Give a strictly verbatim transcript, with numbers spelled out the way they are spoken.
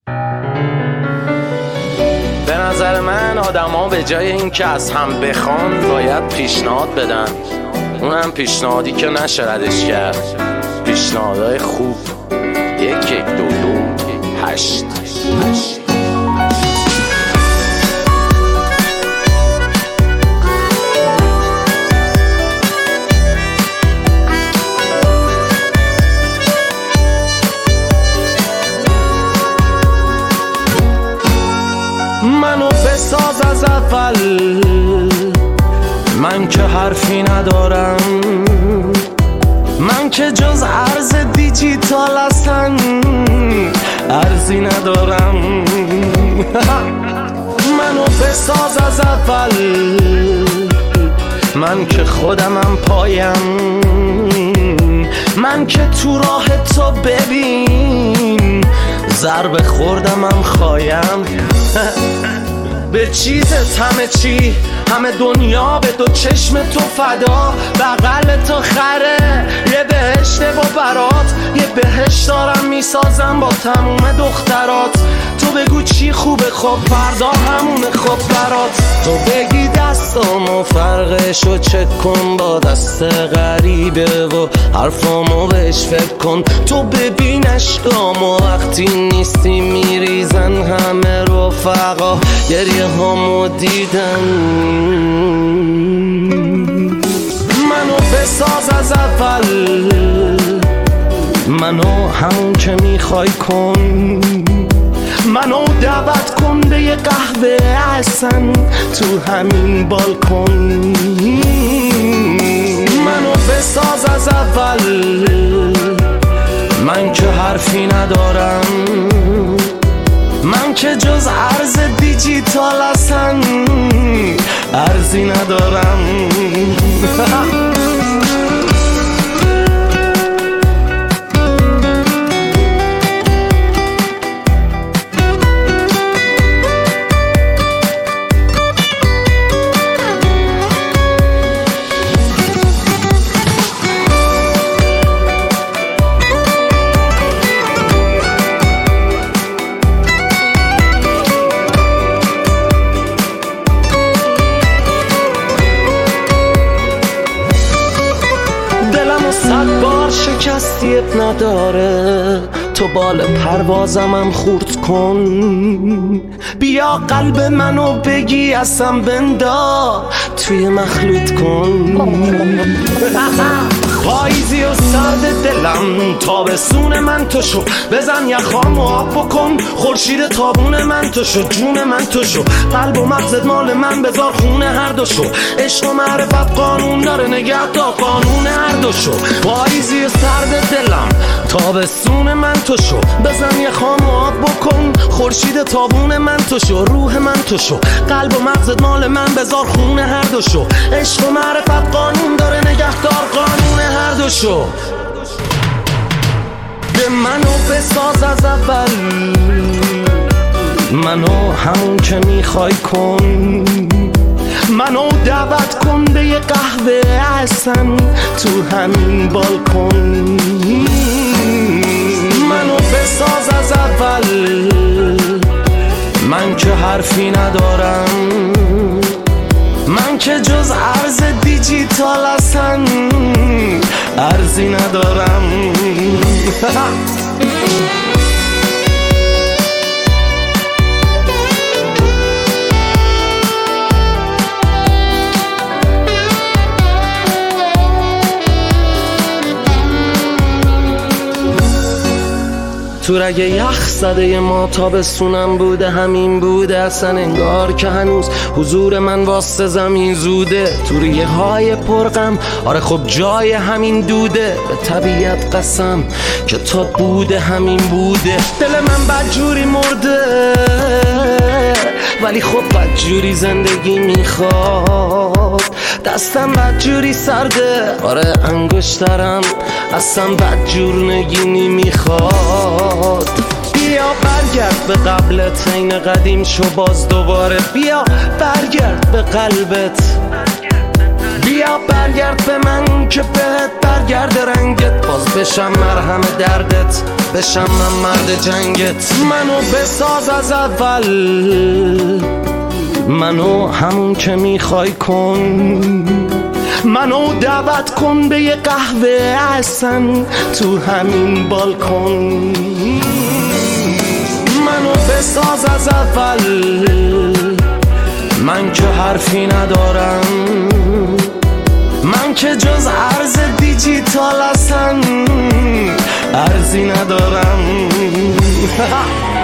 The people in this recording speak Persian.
به نظر من آدما به جای اینکه از هم بخوان باید پیشنهاد بدن، اونم پیشنهادی که نشه ردش کرد. پیشنهادهای خوب. یک یک دو دو هشت هشت. منو بساز از اول، من که حرفی ندارم، من که جز ارز دیجیتال اصلا ارزی ندارم. منو بساز از اول، من که خودمم پایم، من که تو راه تو ببین ضربه خوردمم خایم. به چیزت همه چی، همه دنیا به دو چشم تو فدا، بغل تو خره یه بهشت با برات، یه بهشت دارم میسازم با تموم دخترات. تو بگو چی خوبه خب فردا همونه خب برات. تو بگی دستامو فرقشو چک کن با دست غریبه و حرفامو بهش فکر کن. تو ببین عشقامو وقتی نیستی میریزن همه رفقا، گریه هامو دیدن. منو بساز از اول، منو همون که میخوای کن، منو دعوت کن به یه قهوه احسن تو همین بالکن. منو بساز از اول، من که حرفی ندارم، من که جز ارز دیجیتال اصلا ارزی ندارم. صد بار شکستی اب نداره، تو بال پروازمم خورد کن. بیا قلب منو بگی اصلا بندا توی مخلوط کن. پاییزی و سرد دلم تابستون من تو شو، بزن یخامو آب بکن. خورشید تابون من تو شو، جون من تو شو. قلب و مغزت مال من بذار خونه هر دو شو. عشق و معرفت قانون داره نگه تا قانون هر دو شو. پاییزی و سرد دلم تابستون من تو شو، بزن یخامو آب بکن. خورشید تابون من تو شو، روح من تو شو. قلب و مغزت مال من بذار خونه هر دو شو. عشق و معرفت قانون داره نگهدار قانون هر دو شو. به منو بساز از اول، منو همون که میخوای کن. منو دعوت کن به یه قهوه احسن تو همین بالکن. منو بساز از اول، من که حرفی ندارم، من که جز ارز دیجیتال اصلا ارزی ندارم. تو رگ یخ زده ما تابستونم بوده، همین بوده اصلا انگار که هنوز حضور من واسه زمین زوده. تو ریه های پرغم آره خب جای همین دوده، به طبیعت قسم که تا بوده همین بوده. دل من بدجوری مرده ولی خب بدجوری زندگی میخواد. دستم بدجوری سرده آره انگشترم اصلا بدجور نگینی میخواد. بیا برگرد به قبلت این قدیم شو باز دوباره. بیا برگرد به قلبت، بیا برگرد به من که بهت برگرد رنگت، باز بشم مرهم دردت، بشم من مرد جنگت. منو بساز از اول، منو همون که میخوای کن، منو دعوت کن به یه قهوه احسن تو همین بالکن. منو بساز از اول، من که حرفی ندارم، من که جز ارز دیجیتال اصلا ارزی ندارم.